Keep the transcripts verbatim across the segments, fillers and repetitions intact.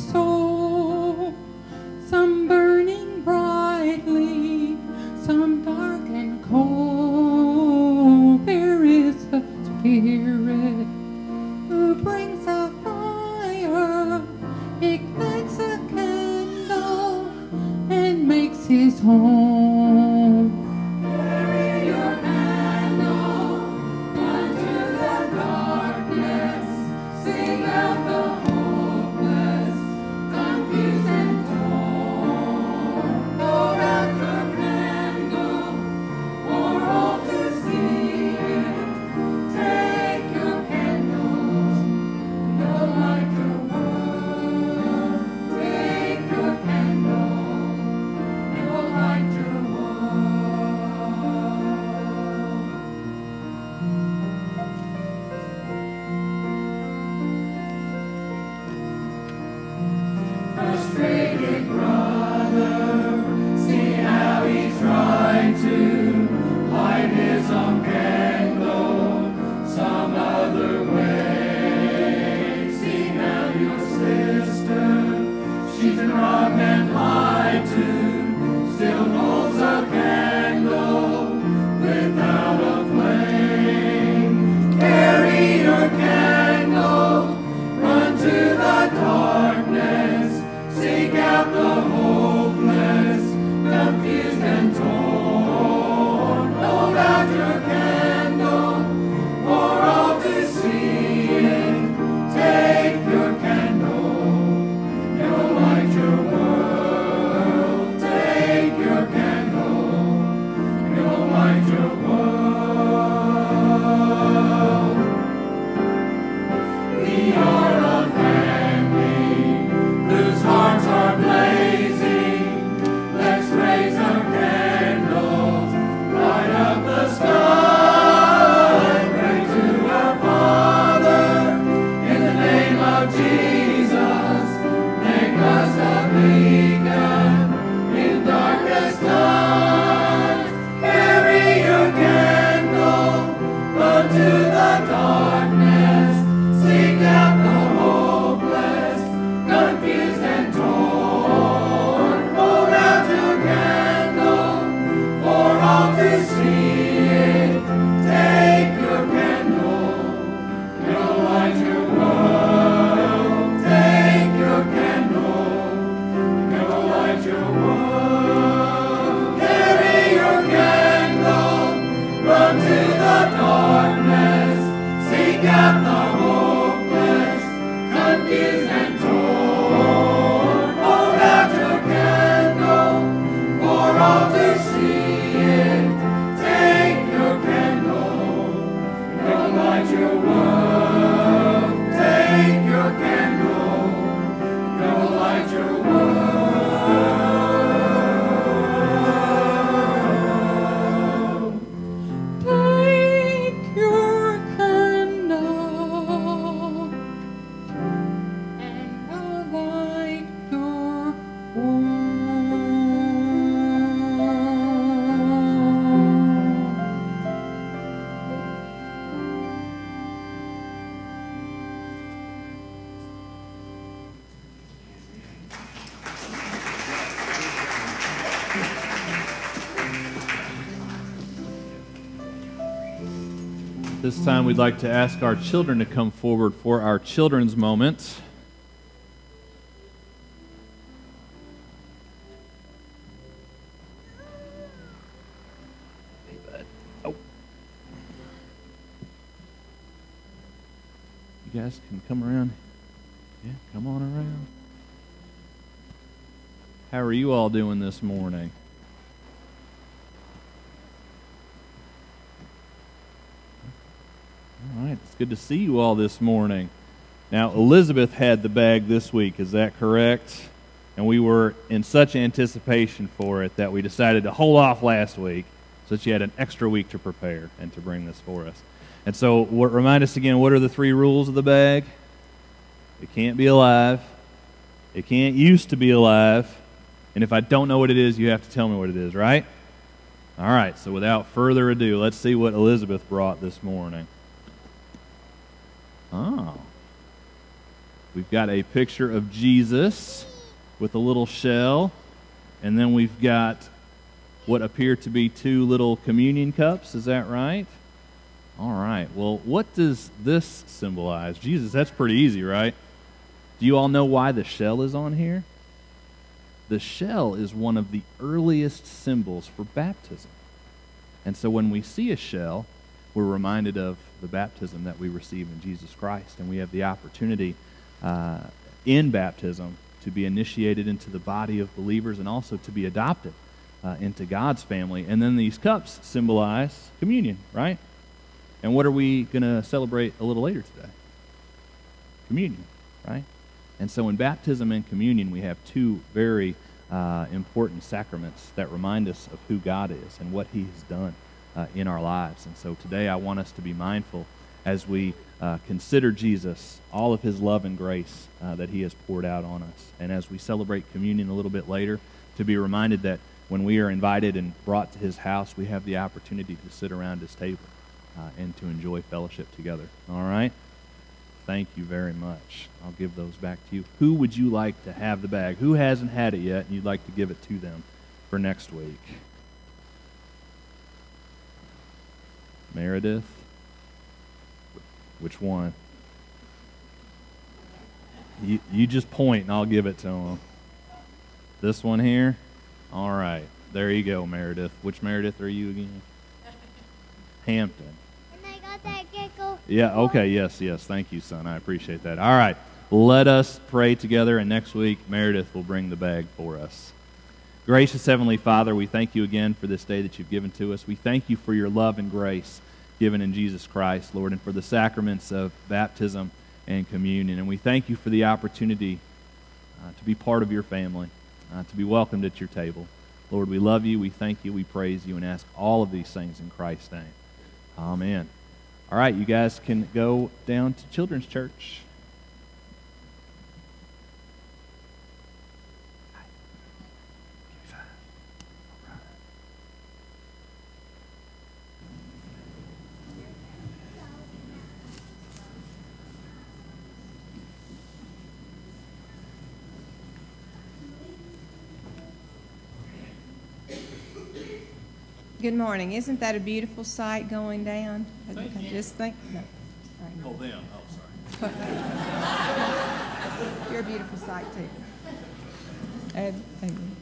soul, some burning brightly, some dark and cold. There is a Spirit who brings a fire, ignites a candle, and makes his home. Carry your candle unto the darkness, sing out the hopeless, confused and torn. Hold out your candle for all to see it. Take your candle, you'll light your world. Take your candle, you'll light your frustrated brother, see how he's trying to light his own candle some other way. See now your sister, she's been robbed and lied to, still holds a candle without a flame. Carry your candle, run to the darkness, seek out the hopeless, confused and torn. Hold out your candle for all to see it. Take your candle, you'll light your world. Take your candle, you'll light your world. We are a family whose hearts are blazing. Let's raise our candles, light up the sky. Pray to our Father in the name of Jesus. Make us a beacon in darkest times. Carry your candle, run to the darkness, seek out the hopeless, confused and torn. Hold out your candle for all to see it. Take your candle, you'll light your world. Take your candle, you'll light your world. Carry your candle, run to the darkness, seek out the hopeless, confused and torn. Hold out your candle for all to see it. Take your candle, you'll light your world. Take your candle, you'll light your world. Take your candle and we'll light your This time we'd like to ask our children to come forward for our children's moment. Hey, bud. Oh. You guys can come around. Yeah, come on around. How are you all doing this morning? All right, it's good to see you all this morning. Now, Elizabeth had the bag this week, is that correct? And we were in such anticipation for it that we decided to hold off last week so that she had an extra week to prepare and to bring this for us. And so, what, remind us again, what are the three rules of the bag? It can't be alive. It can't used to be alive. And if I don't know what it is, you have to tell me what it is, right? All right, so without further ado, let's see what Elizabeth brought this morning. Oh. We've got a picture of Jesus with a little shell, and then we've got what appear to be two little communion cups. Is that right? All right. Well, what does this symbolize? Jesus, that's pretty easy, right? Do you all know why the shell is on here? The shell is one of the earliest symbols for baptism. And so when we see a shell, we're reminded of the baptism that we receive in Jesus Christ, and we have the opportunity uh, in baptism to be initiated into the body of believers and also to be adopted uh, into God's family. And then these cups symbolize communion, right? And what are we going to celebrate a little later today? Communion, right? And so in baptism and communion, we have two very uh, important sacraments that remind us of who God is and what He has done uh, in our lives. And so today I want us to be mindful as we uh, consider Jesus, all of His love and grace uh, that He has poured out on us. And as we celebrate communion a little bit later, to be reminded that when we are invited and brought to His house, we have the opportunity to sit around His table uh, and to enjoy fellowship together. All right? Thank you very much. I'll give those back to you. Who would you like to have the bag? Who hasn't had it yet and you'd like to give it to them for next week? Meredith? Which one? You, you just point and I'll give it to them. This one here? All right. There you go, Meredith. Which Meredith are you again? Hampton. And I got that gecko. Yeah, okay, yes, yes. Thank you, son. I appreciate that. All right. Let us pray together, and next week, Meredith will bring the bag for us. Gracious Heavenly Father, we thank you again for this day that you've given to us. We thank you for your love and grace given in Jesus Christ, Lord, and for the sacraments of baptism and communion. And we thank you for the opportunity uh, to be part of your family, uh, to be welcomed at your table. Lord, we love you, we thank you, we praise you, and ask all of these things in Christ's name. Amen. All right, you guys can go down to Children's Church. Good morning. Isn't that a beautiful sight going down? I, Thank I you. just think. No. I know. Oh, them. Oh, sorry. You're a beautiful sight too. Ed, thank you.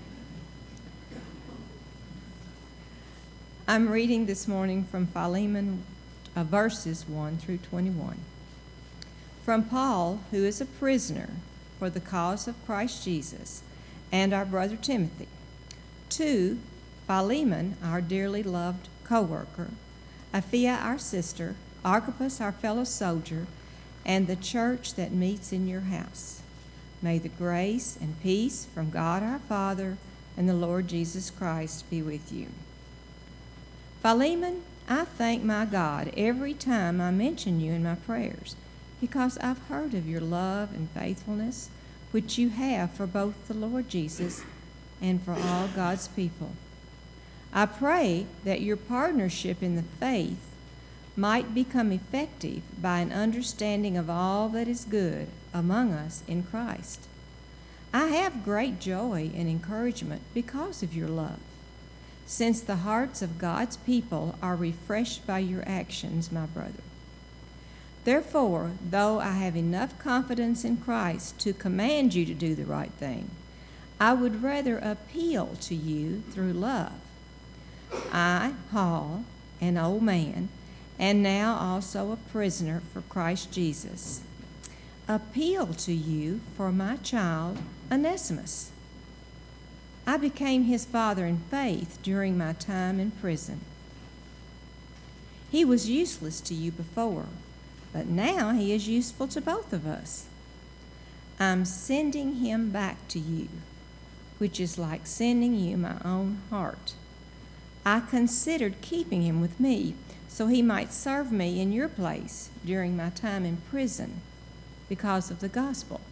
I'm reading this morning from Philemon, uh, verses one through twenty-one. From Paul, who is a prisoner for the cause of Christ Jesus, and our brother Timothy, to Philemon, our dearly loved co-worker, Apphia, our sister, Archippus, our fellow soldier, and the church that meets in your house. May the grace and peace from God our Father and the Lord Jesus Christ be with you. Philemon, I thank my God every time I mention you in my prayers, because I've heard of your love and faithfulness, which you have for both the Lord Jesus and for all God's people. I pray that your partnership in the faith might become effective by an understanding of all that is good among us in Christ. I have great joy and encouragement because of your love, since the hearts of God's people are refreshed by your actions, my brother. Therefore, though I have enough confidence in Christ to command you to do the right thing, I would rather appeal to you through love. I, Paul, an old man, and now also a prisoner for Christ Jesus, appeal to you for my child, Onesimus. I became his father in faith during my time in prison. He was useless to you before, but now he is useful to both of us. I'm sending him back to you, which is like sending you my own heart. I considered keeping him with me so he might serve me in your place during my time in prison because of the gospel.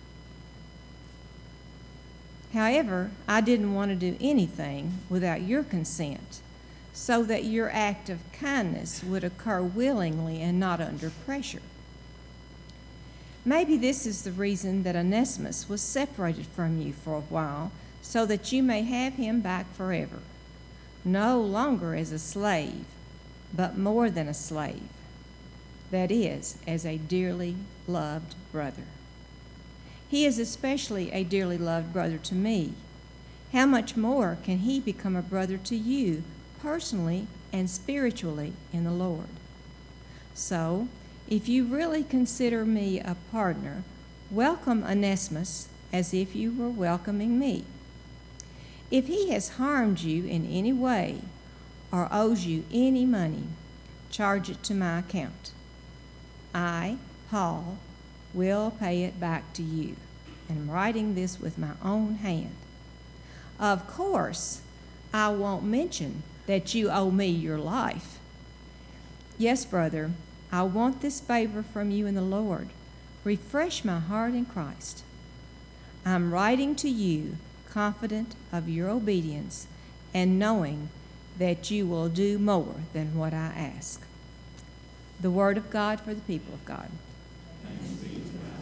However, I didn't want to do anything without your consent, so that your act of kindness would occur willingly and not under pressure. Maybe this is the reason that Onesimus was separated from you for a while, so that you may have him back forever, no longer as a slave, but more than a slave, that is, as a dearly loved brother. He is especially a dearly loved brother to me. How much more can he become a brother to you, personally and spiritually in the Lord? So, if you really consider me a partner, welcome Onesimus as if you were welcoming me. If he has harmed you in any way or owes you any money, charge it to my account. I, Paul, will pay it back to you. And I'm writing this with my own hand. Of course, I won't mention that you owe me your life. Yes, brother, I want this favor from you in the Lord. Refresh my heart in Christ. I'm writing to you confident of your obedience and knowing that you will do more than what I ask. The word of God for the people of God. Thanks be to God.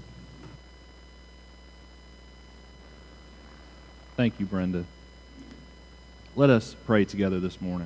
Thank you, Brenda. Let us pray together this morning.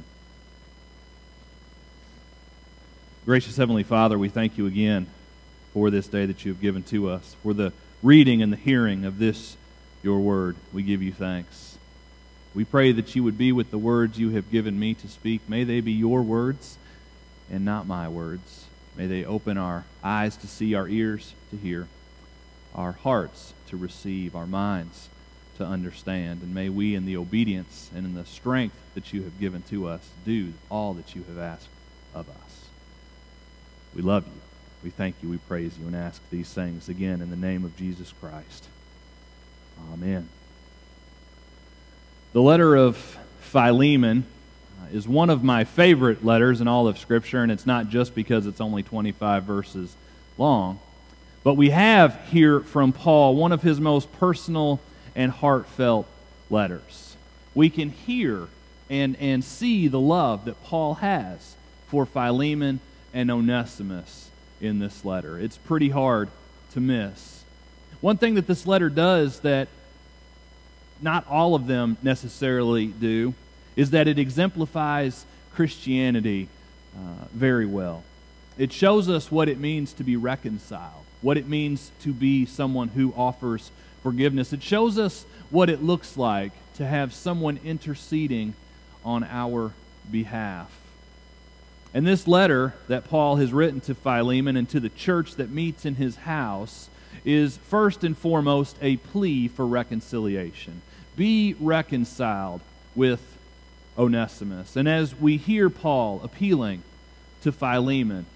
Gracious Heavenly Father, we thank you again for this day that you have given to us, for the reading and the hearing of this, your word. We give you thanks. We pray that you would be with the words you have given me to speak. May they be your words and not my words. May they open our eyes to see, our ears to hear, our hearts to receive, our minds to understand. And may we, in the obedience and in the strength that you have given to us, do all that you have asked of us. We love you. We thank you. We praise you and ask these things again in the name of Jesus Christ. Amen. The letter of Philemon is one of my favorite letters in all of Scripture, and it's not just because it's only twenty-five verses long. But we have here from Paul one of his most personal and heartfelt letters. We can hear and, and see the love that Paul has for Philemon and Onesimus in this letter. It's pretty hard to miss. One thing that this letter does that not all of them necessarily do is that it exemplifies Christianity uh, very well. It shows us what it means to be reconciled, what it means to be someone who offers forgiveness. It shows us what it looks like to have someone interceding on our behalf. And this letter that Paul has written to Philemon and to the church that meets in his house is first and foremost a plea for reconciliation. Be reconciled with Onesimus. And as we hear Paul appealing to Philemon,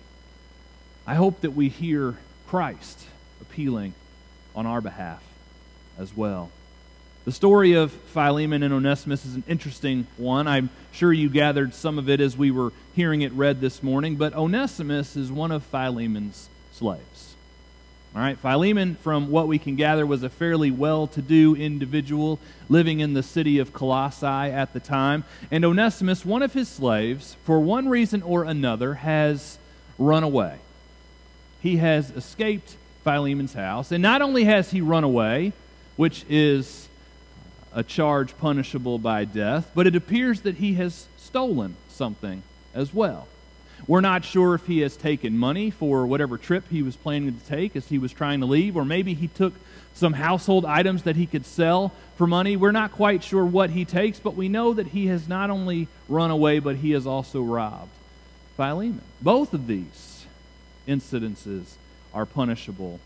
I hope that we hear Christ appealing on our behalf as well. The story of Philemon and Onesimus is an interesting one. I'm sure you gathered some of it as we were hearing it read this morning, but Onesimus is one of Philemon's slaves. All right, Philemon, from what we can gather, was a fairly well-to-do individual living in the city of Colossae at the time. And Onesimus, one of his slaves, for one reason or another, has run away. He has escaped Philemon's house. And not only has he run away, which is a charge punishable by death, but it appears that he has stolen something as well. We're not sure if he has taken money for whatever trip he was planning to take as he was trying to leave, or maybe he took some household items that he could sell for money. We're not quite sure what he takes, but we know that he has not only run away, but he has also robbed Philemon. Both of these incidences are punishable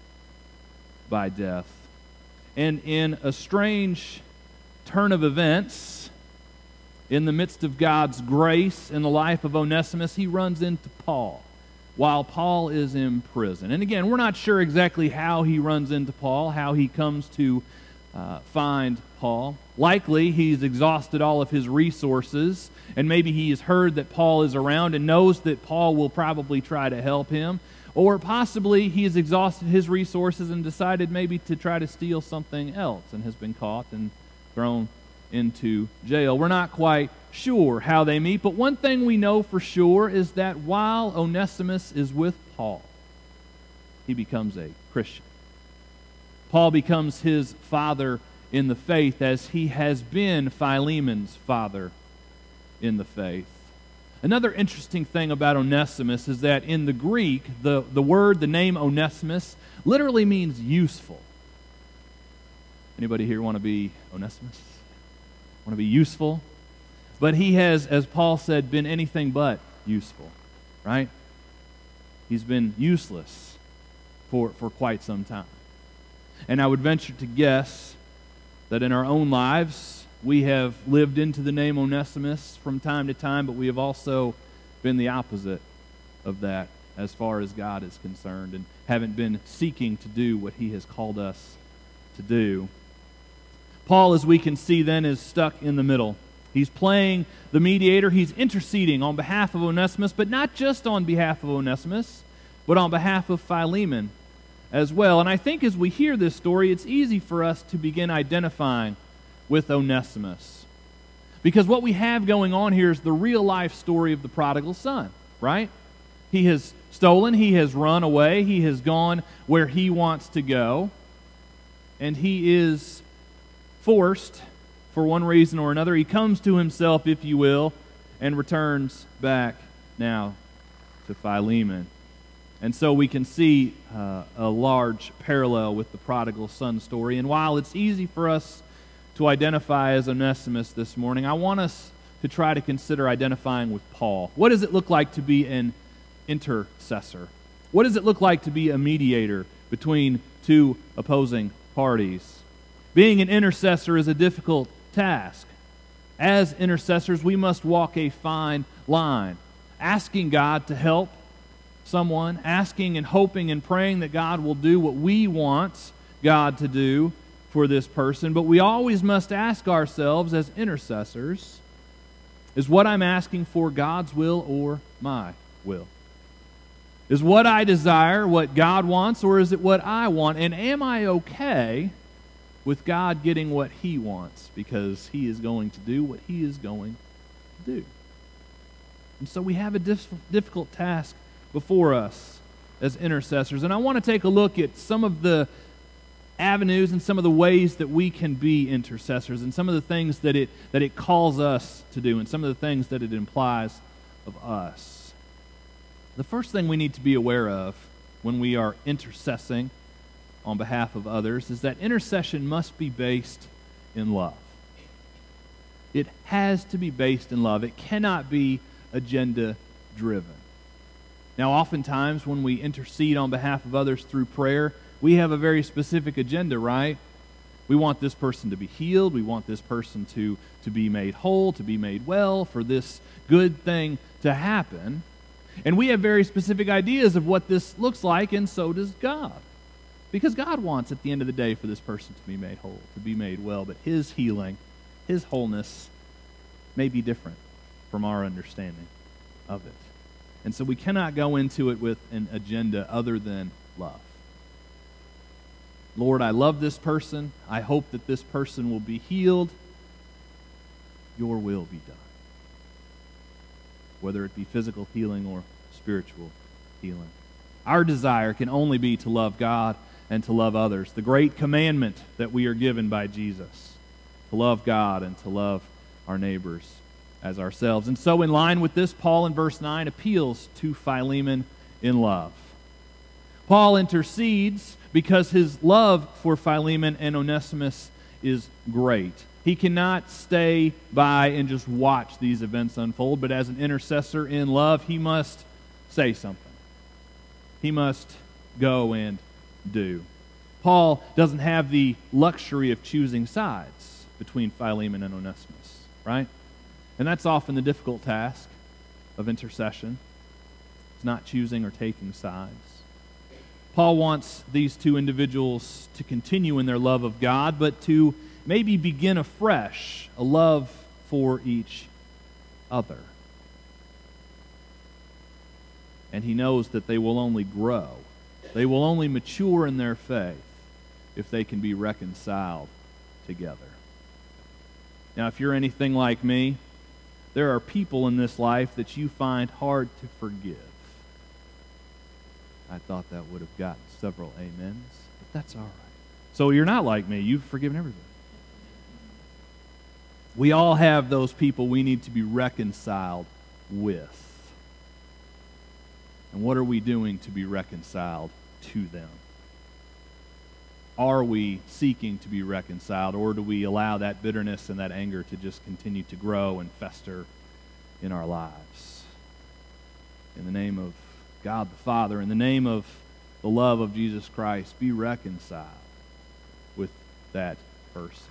by death. And in a strange turn of events, in the midst of God's grace in the life of Onesimus, he runs into Paul while Paul is in prison. And again, we're not sure exactly how he runs into Paul, how he comes to uh, find Paul. Likely, he's exhausted all of his resources, and maybe he has heard that Paul is around and knows that Paul will probably try to help him. Or possibly he has exhausted his resources and decided maybe to try to steal something else and has been caught and thrown into jail. We're not quite sure how they meet, but one thing we know for sure is that while Onesimus is with Paul, he becomes a Christian. Paul becomes his father in the faith as he has been Philemon's father in the faith. Another interesting thing about Onesimus is that in the Greek, the, the word, the name Onesimus, literally means useful. Anybody here want to be Onesimus? Want to be useful? But he has, as Paul said, been anything but useful, right? He's been useless for, for quite some time. And I would venture to guess that in our own lives, we have lived into the name Onesimus from time to time, but we have also been the opposite of that as far as God is concerned and haven't been seeking to do what he has called us to do. Paul, as we can see then, is stuck in the middle. He's playing the mediator. He's interceding on behalf of Onesimus, but not just on behalf of Onesimus, but on behalf of Philemon as well. And I think as we hear this story, it's easy for us to begin identifying with Onesimus. Because what we have going on here is the real-life story of the prodigal son, right? He has stolen, he has run away, he has gone where he wants to go, and he is forced, for one reason or another, he comes to himself, if you will, and returns back now to Philemon. And so we can see uh, a large parallel with the prodigal son story. And while it's easy for us to identify as Onesimus this morning, I want us to try to consider identifying with Paul. What does it look like to be an intercessor? What does it look like to be a mediator between two opposing parties? Being an intercessor is a difficult task. As intercessors, we must walk a fine line, asking God to help someone, asking and hoping and praying that God will do what we want God to do for this person. But we always must ask ourselves as intercessors, is what I'm asking for God's will or my will? Is what I desire what God wants, or is it what I want? And am I okay with God getting what he wants, because he is going to do what he is going to do? And so we have a dif- difficult task before us as intercessors. And I want to take a look at some of the avenues and some of the ways that we can be intercessors, and some of the things that it that it calls us to do, and some of the things that it implies of us. The first thing we need to be aware of when we are intercessing on behalf of others is that intercession must be based in love. It has to be based in love. It cannot be agenda-driven. Now, oftentimes when we intercede on behalf of others through prayer, we have a very specific agenda, right? We want this person to be healed. We want this person to, to be made whole, to be made well, for this good thing to happen. And we have very specific ideas of what this looks like, and so does God. Because God wants, at the end of the day, for this person to be made whole, to be made well. But his healing, his wholeness, may be different from our understanding of it. And so we cannot go into it with an agenda other than love. Lord, I love this person. I hope that this person will be healed. Your will be done. Whether it be physical healing or spiritual healing. Our desire can only be to love God and to love others. The great commandment that we are given by Jesus, to love God and to love our neighbors as ourselves. And so in line with this, Paul in verse nine appeals to Philemon in love. Paul intercedes because his love for Philemon and Onesimus is great. He cannot stay by and just watch these events unfold, but as an intercessor in love, he must say something. He must go and do. Paul doesn't have the luxury of choosing sides between Philemon and Onesimus, right? And that's often the difficult task of intercession. It's not choosing or taking sides. Paul wants these two individuals to continue in their love of God, but to maybe begin afresh a love for each other. And he knows that they will only grow. They will only mature in their faith if they can be reconciled together. Now, if you're anything like me, there are people in this life that you find hard to forgive. I thought that would have gotten several amens, but that's all right. So you're not like me. You've forgiven everybody. We all have those people we need to be reconciled with. And what are we doing to be reconciled to them? Are we seeking to be reconciled, or do we allow that bitterness and that anger to just continue to grow and fester in our lives? In the name of God the Father, in the name of the love of Jesus Christ, be reconciled with that person.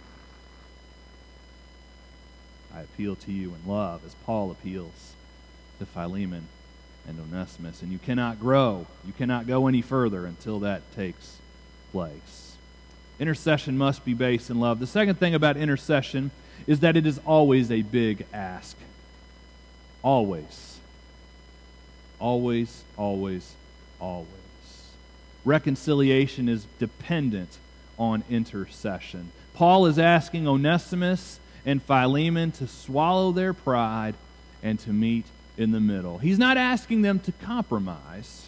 I appeal to you in love as Paul appeals to Philemon and Onesimus. And you cannot grow, you cannot go any further until that takes place. Intercession must be based in love. The second thing about intercession is that it is always a big ask. Always. Always, always, always. Reconciliation is dependent on intercession. Paul is asking Onesimus and Philemon to swallow their pride and to meet in the middle. He's not asking them to compromise.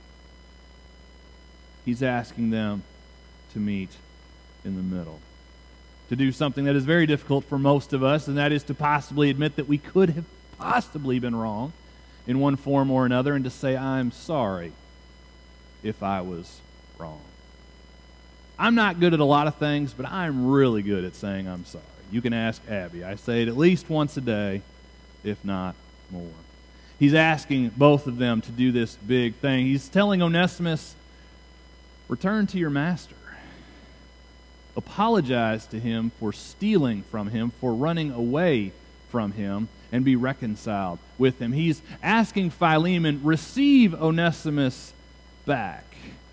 He's asking them to meet in the middle. To do something that is very difficult for most of us, and that is to possibly admit that we could have possibly been wrong in one form or another, and to say, I'm sorry if I was wrong. I'm not good at a lot of things, but I'm really good at saying I'm sorry. You can ask Abby. I say it at least once a day, if not more. He's asking both of them to do this big thing. He's telling Onesimus, return to your master. Apologize to him for stealing from him, for running away from him, and be reconciled with him. He's asking Philemon, receive Onesimus back.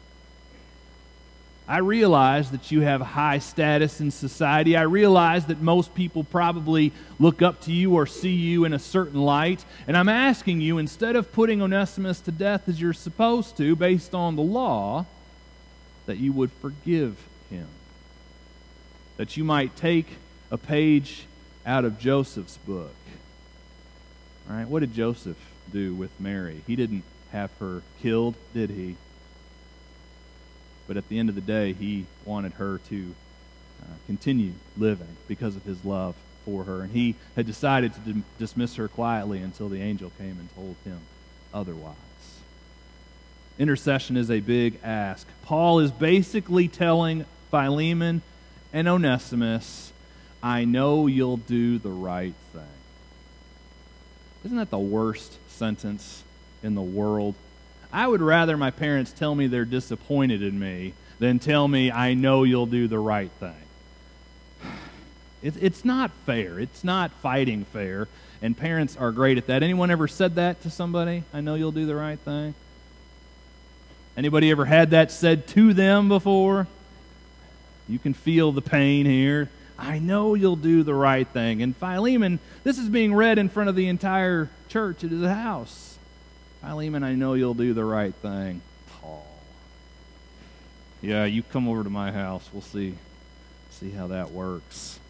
I realize that you have high status in society. I realize that most people probably look up to you or see you in a certain light. And I'm asking you, instead of putting Onesimus to death as you're supposed to, based on the law, that you would forgive him. That you might take a page out of Joseph's book. All right, what did Joseph do with Mary? He didn't have her killed, did he? But at the end of the day, he wanted her to uh, continue living because of his love for her. And he had decided to d- dismiss her quietly until the angel came and told him otherwise. Intercession is a big ask. Paul is basically telling Philemon and Onesimus, I know you'll do the right thing. Isn't that the worst sentence in the world? I would rather my parents tell me they're disappointed in me than tell me I know you'll do the right thing. It, it's not fair. It's not fighting fair, and parents are great at that. Anyone ever said that to somebody? I know you'll do the right thing? Anybody ever had that said to them before? You can feel the pain here. I know you'll do the right thing. And Philemon, this is being read in front of the entire church at his house. Philemon, I know you'll do the right thing. Paul. Yeah, you come over to my house. We'll see, see how that works.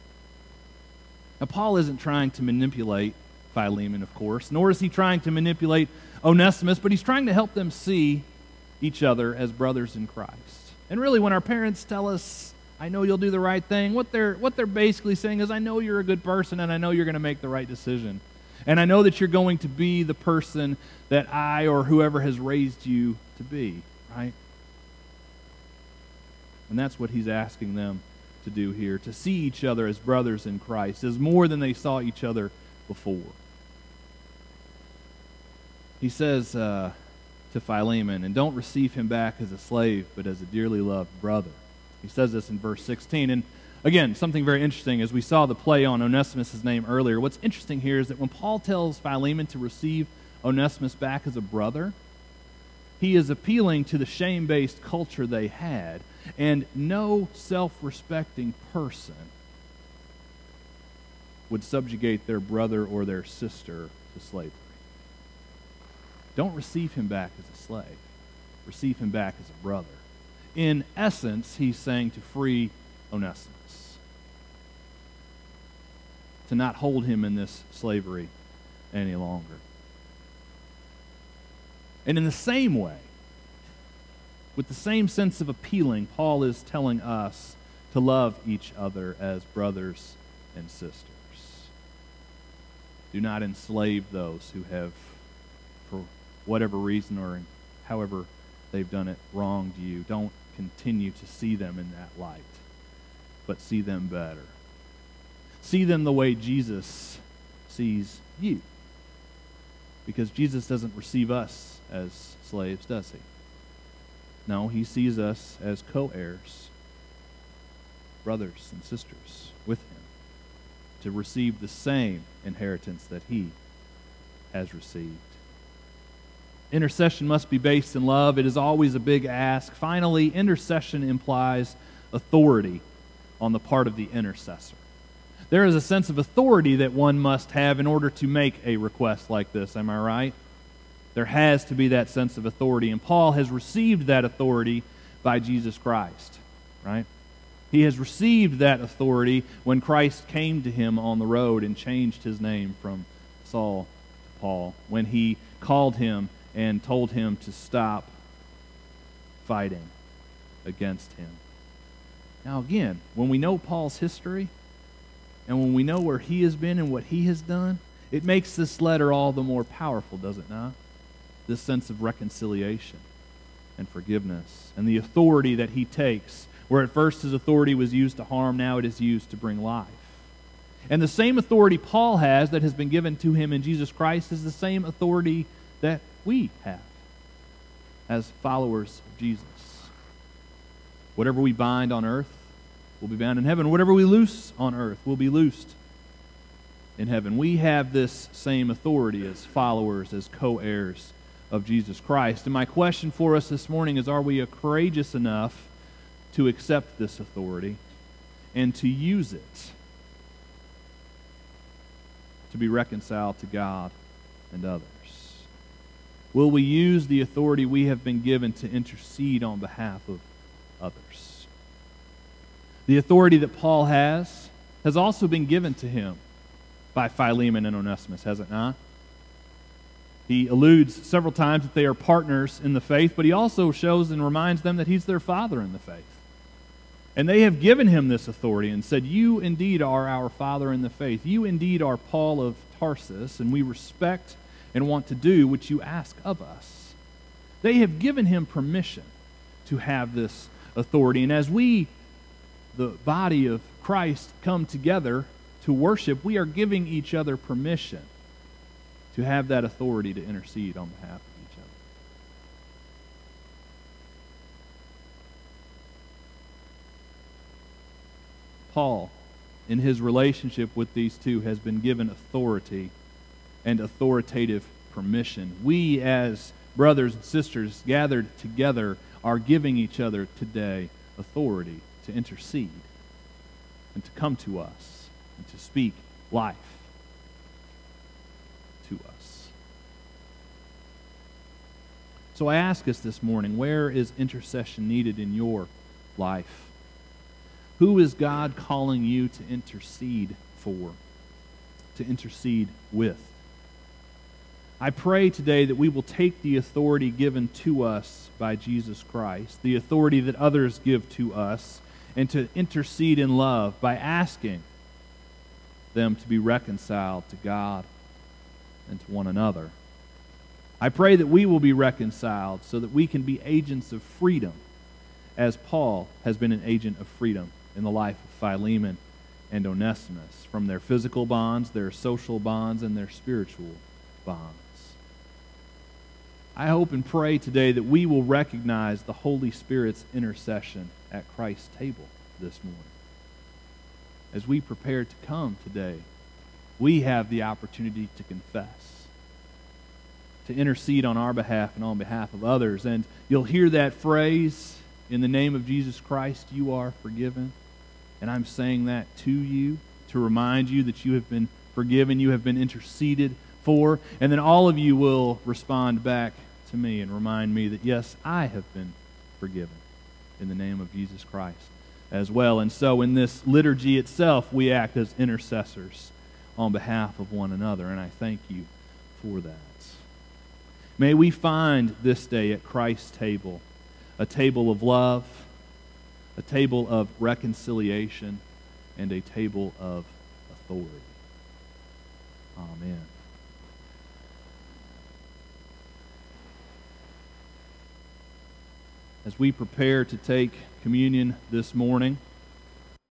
Now, Paul isn't trying to manipulate Philemon, of course, nor is he trying to manipulate Onesimus, but he's trying to help them see each other as brothers in Christ. And really, when our parents tell us, I know you'll do the right thing, what they're, what they're basically saying is, I know you're a good person, and I know you're going to make the right decision. And I know that you're going to be the person that I or whoever has raised you to be, right? And that's what he's asking them to do here, to see each other as brothers in Christ, as more than they saw each other before. He says uh, to Philemon, and don't receive him back as a slave, but as a dearly loved brother. He says this in verse sixteen. And again, something very interesting, as we saw the play on Onesimus' name earlier, what's interesting here is that when Paul tells Philemon to receive Onesimus back as a brother, he is appealing to the shame-based culture they had, and no self-respecting person would subjugate their brother or their sister to slavery. Don't receive him back as a slave. Receive him back as a brother. In essence, he's saying to free Onesimus, to not hold him in this slavery any longer. And in the same way, with the same sense of appealing, Paul is telling us to love each other as brothers and sisters. Do not enslave those who have, for whatever reason or however they've done it, wronged you. Don't continue to see them in that light, but see them better. See them the way Jesus sees you. Because Jesus doesn't receive us as slaves, does he? No, he sees us as co-heirs, brothers and sisters with him, to receive the same inheritance that he has received. Intercession must be based in love. It is always a big ask. Finally, intercession implies authority on the part of the intercessor. There is a sense of authority that one must have in order to make a request like this, am I right? There has to be that sense of authority, and Paul has received that authority by Jesus Christ, right? He has received that authority when Christ came to him on the road and changed his name from Saul to Paul, when he called him and told him to stop fighting against him. Now again, when we know Paul's history, and when we know where he has been and what he has done, it makes this letter all the more powerful, does it not? This sense of reconciliation and forgiveness and the authority that he takes. Where at first his authority was used to harm, now it is used to bring life. And the same authority Paul has that has been given to him in Jesus Christ is the same authority that we have as followers of Jesus. Whatever we bind on earth will be bound in heaven. Whatever we loose on earth will be loosed in heaven. We have this same authority as followers, as co-heirs of Jesus Christ. And my question for us this morning is, are we courageous enough to accept this authority and to use it to be reconciled to God and others? Will we use the authority we have been given to intercede on behalf of others? The authority that Paul has has also been given to him by Philemon and Onesimus, has it not? He alludes several times that they are partners in the faith, but he also shows and reminds them that he's their father in the faith. And they have given him this authority and said, you indeed are our father in the faith. You indeed are Paul of Tarsus, and we respect and want to do what you ask of us. They have given him permission to have this authority. And as we, the body of Christ, come together to worship, we are giving each other permission to have that authority to intercede on behalf of each other. Paul, in his relationship with these two, has been given authority and authoritative permission. We, as brothers and sisters gathered together, are giving each other today authority to intercede and to come to us and to speak life to us. So I ask us this morning, where is intercession needed in your life? Who is God calling you to intercede for, to intercede with? I pray today that we will take the authority given to us by Jesus Christ, the authority that others give to us, and to intercede in love by asking them to be reconciled to God and to one another. I pray that we will be reconciled so that we can be agents of freedom, as Paul has been an agent of freedom in the life of Philemon and Onesimus, from their physical bonds, their social bonds, and their spiritual bonds. I hope and pray today that we will recognize the Holy Spirit's intercession at Christ's table this morning. As we prepare to come today, we have the opportunity to confess, to intercede on our behalf and on behalf of others. And you'll hear that phrase, in the name of Jesus Christ, you are forgiven. And I'm saying that to you to remind you that you have been forgiven, you have been interceded for, and then all of you will respond back to me and remind me that, yes, I have been forgiven in the name of Jesus Christ as well. And so in this liturgy itself, we act as intercessors on behalf of one another, and I thank you for that. May we find this day at Christ's table a a table of love, a table of reconciliation, and a table of authority. Amen. As we prepare to take communion this morning,